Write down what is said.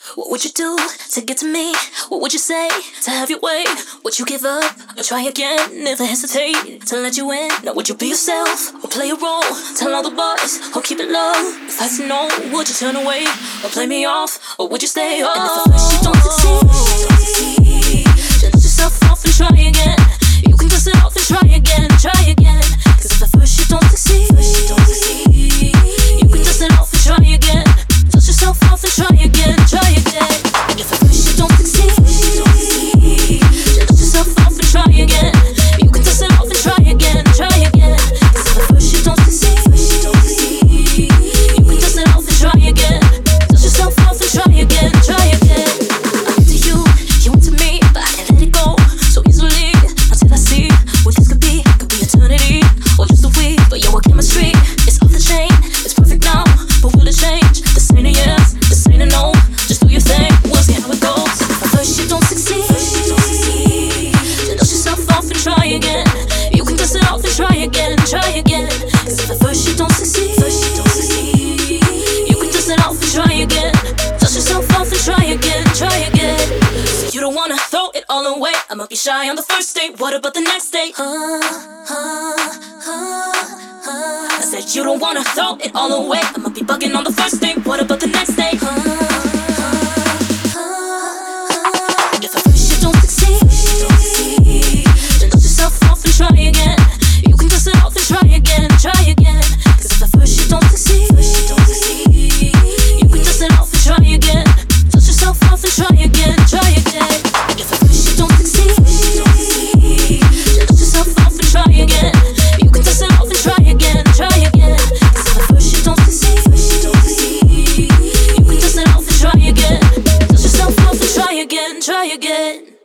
What would you do to get to me? What would you say to have your way? Would you give up or try again? Never hesitate to let you in. Now would you be yourself or play a role? Tell all the boys or keep it low. If I said no, would you turn away or play me off? Or would you stay? Oh, and if at first you don't succeed, then dust yourself off and try again. You can dust it off and try again, try again. Cause if at first you don't succeed, you can dust it off and try again. Dust yourself off and try again, try again. And if at first you don't succeed, then dust yourself off and try again. You can dust it off and try again, try again. Cause if at first you don't succeed, you can dust it off and try again. Dust yourself off and try again, try again. I'm into you, you into me, but I can't let it go so easily until I see what this could be eternity or just a week. But your chemistry is off the chain, it's perfect now, but will it change? This ain't a yes, this ain't a no. Just do your thing, we'll see how it goes. At first you don't succeed, then dust yourself off and try again. You can dust it off and try again, try again. Cause if at first you don't succeed, you can dust it off and try again. Dust yourself off and try again, try again. So you don't wanna throw it all away. I might be shy on the first date, what about the next date? I said you don't wanna throw it all away. I might be bugging on the first date, what about the next date? And if at first you don't succeed, then dust yourself off and try again. You can dust it off and try again, try again. Cause if at first you don't succeed, you can dust it off and try again. Dust yourself off and try again, try again. And if at first you don't succeed, then dust yourself off and try again. You can dust it off and try again, try again. Cause if at first you don't succeed, you can dust it off and try again. Dust yourself off and try again, try again.